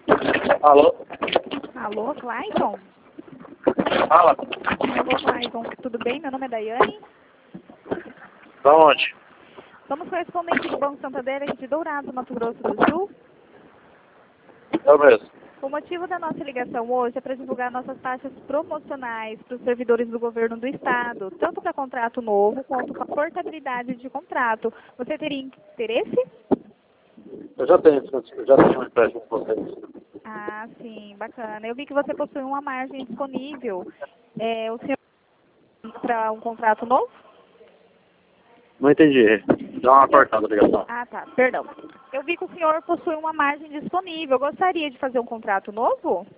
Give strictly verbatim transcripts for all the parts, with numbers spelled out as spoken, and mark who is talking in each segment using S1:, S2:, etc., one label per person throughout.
S1: Alô?
S2: Alô, Clayton?
S1: Fala.
S2: Alô, Clayton. Tudo bem? Meu nome é Daiane.
S1: Da onde?
S2: Somos correspondentes do Banco Santander aqui de Dourados, Mato Grosso do Sul.
S1: Eu mesmo.
S2: O motivo da nossa ligação hoje é para divulgar nossas taxas promocionais para os servidores do governo do Estado, tanto para contrato novo quanto para portabilidade de contrato. Você teria interesse?
S1: Eu já tenho, eu já tenho um empréstimo com vocês.
S2: Ah, sim, bacana. Eu vi que você possui uma margem disponível. É, o senhor para um contrato novo?
S1: Não entendi. Dá uma cortada a ligação.
S2: Ah, tá. Perdão. Eu vi que o senhor possui uma margem disponível. Gostaria de fazer um contrato novo?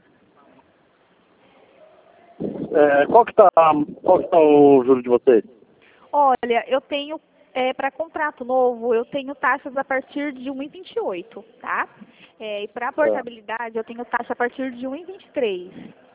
S1: É, qual que tá, qual que tá o juro de vocês?
S2: Olha, eu tenho, é, para contrato novo, eu tenho taxas a partir de um e vinte e oito, tá? É, e para
S1: É.
S2: portabilidade, eu tenho taxa a partir de um e vinte e três.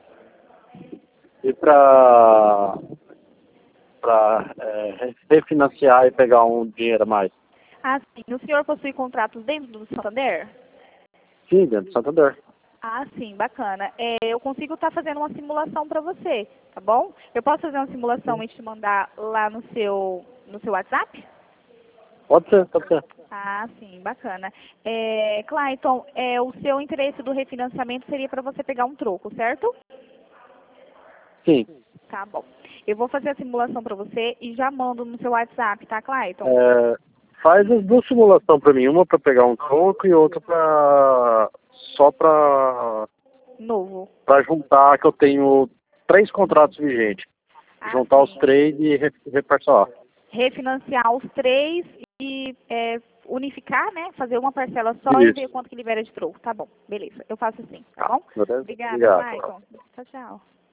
S1: E pra, pra é, re- refinanciar e pegar um dinheiro a mais?
S2: Ah, sim. O senhor possui contratos dentro do Santander?
S1: Sim, dentro do Santander.
S2: Ah, sim, bacana. É, eu consigo estar fazendo uma simulação para você, tá bom? Eu posso fazer uma simulação e te mandar lá no seu, no seu WhatsApp?
S1: Pode ser, pode ser.
S2: Ah, sim, bacana. É, Clayton, é, o seu interesse do refinanciamento seria para você pegar um troco, certo?
S1: Sim.
S2: Tá bom. Eu vou fazer a simulação para você e já mando no seu WhatsApp, tá, Clayton?
S1: É, faz as duas simulações pra mim, uma pra pegar um troco e outra pra só pra,
S2: Novo.
S1: pra juntar, que eu tenho três contratos vigentes.
S2: Ah,
S1: Juntar os
S2: sim.
S1: três e re- reparcelar.
S2: Refinanciar os três e é, unificar, né? Fazer uma parcela só e ver
S1: Isso.
S2: quanto que libera de troco. Tá bom, beleza. Eu faço assim, tá bom?
S1: Beleza?
S2: Obrigada,
S1: Obrigado.
S2: Clayton. Tchau, tchau.